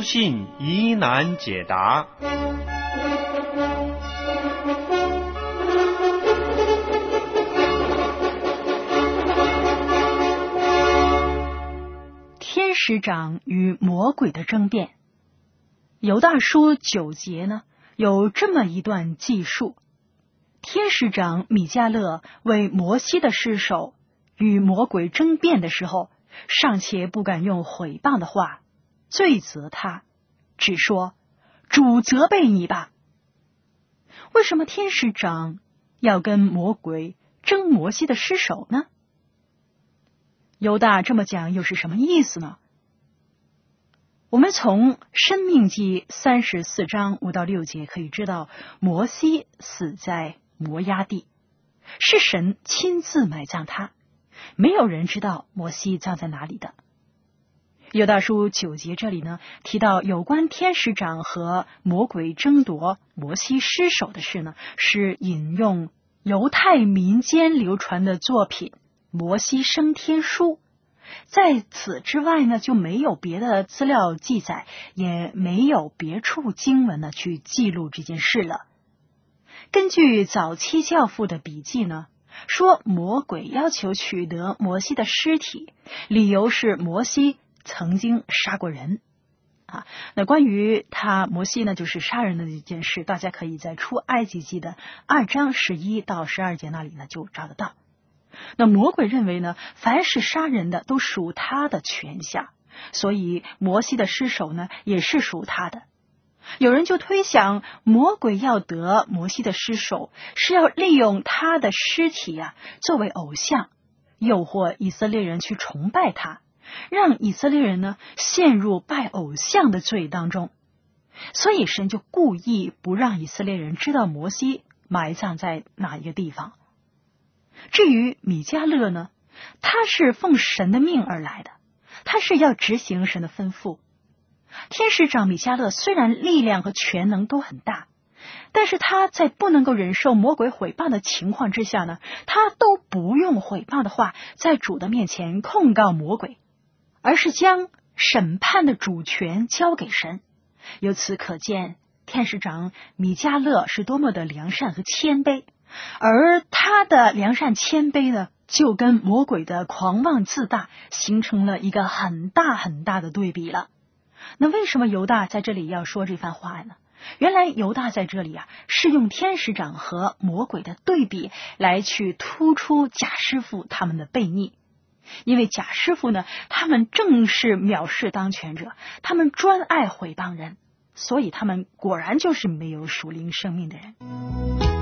信疑难解答。 天使长与魔鬼的争辩。犹大书9节呢，有这么一段记述：天使长米迦勒为摩西的尸首与魔鬼争辩的时候，尚且不敢用毁谤的话罪责他，只说主责备你吧。为什么天使长要跟魔鬼争摩西的尸首呢？犹大这么讲又是什么意思呢？我们从申命记34章5到6节可以知道，摩西死在摩押地，是神亲自埋葬他，没有人知道摩西葬在哪里的。犹大书9节这里呢，提到有关天使长和魔鬼争夺摩西尸首的事呢，是引用犹太民间流传的作品《摩西升天书》。在此之外呢，就没有别的资料记载，也没有别处经文呢去记录这件事了。根据早期教父的笔记呢，说魔鬼要求取得摩西的尸体，理由是摩西曾经杀过人啊。那关于摩西呢就是杀人的这件事，大家可以在出埃及记的2章11到12节那里呢就找得到。那魔鬼认为呢，凡是杀人的都属他的权下，所以摩西的尸首呢也是属他的。有人就推想，魔鬼要得摩西的尸首，是要利用他的尸体作为偶像，诱惑以色列人去崇拜他，让以色列人呢陷入拜偶像的罪当中。所以神就故意不让以色列人知道摩西埋葬在哪一个地方。至于米迦勒呢，他是奉神的命而来的，他是要执行神的吩咐。天使长米迦勒虽然力量和权能都很大，但是他在不能够忍受魔鬼毁谤的情况之下呢，他都不用毁谤的话在主的面前控告魔鬼，而是将审判的主权交给神。由此可见，天使长米迦勒是多么的良善和谦卑，而他的良善谦卑呢，就跟魔鬼的狂妄自大形成了一个很大很大的对比了。那为什么犹大在这里要说这番话呢？原来犹大在这里是用天使长和魔鬼的对比来去突出假师傅他们的悖逆。因为假师傅呢，他们正是藐视当权者，他们专爱毁谤人，所以他们果然就是没有属灵生命的人。